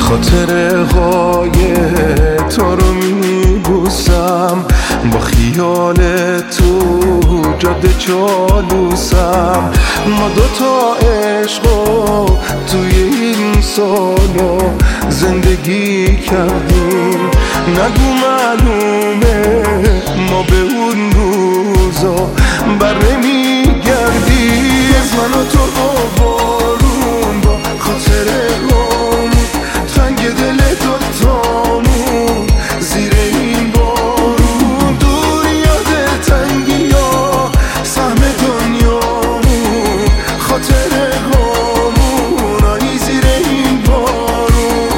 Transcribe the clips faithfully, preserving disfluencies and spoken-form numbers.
خاطره های تو رو میبوسم، با خیال تو جاده چالوسم. ما دوتا عشقو توی این سالا زندگی کردیم، نگو معلومه ما به اون روزا بر نمیگردیم. از من و تو بارون با خاطره هامون، تنگ دل دوتامون زیر این بارون، دور یاد تنگی ها سهم دنیامون، خاطره هامون آی زیر این بارون.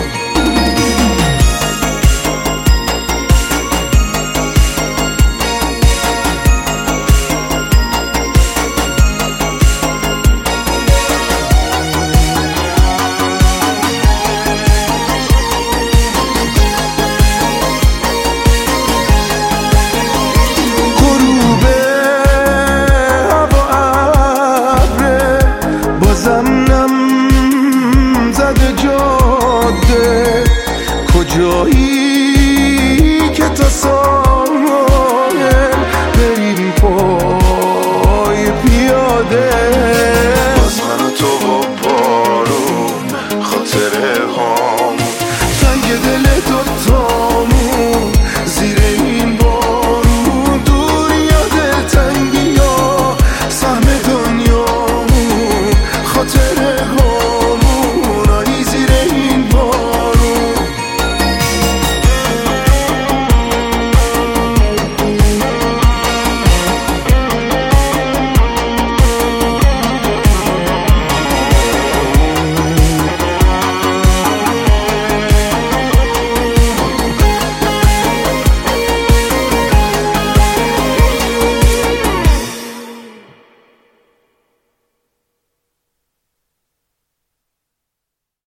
کجایی که تا ساحل بریم پای پیاده؟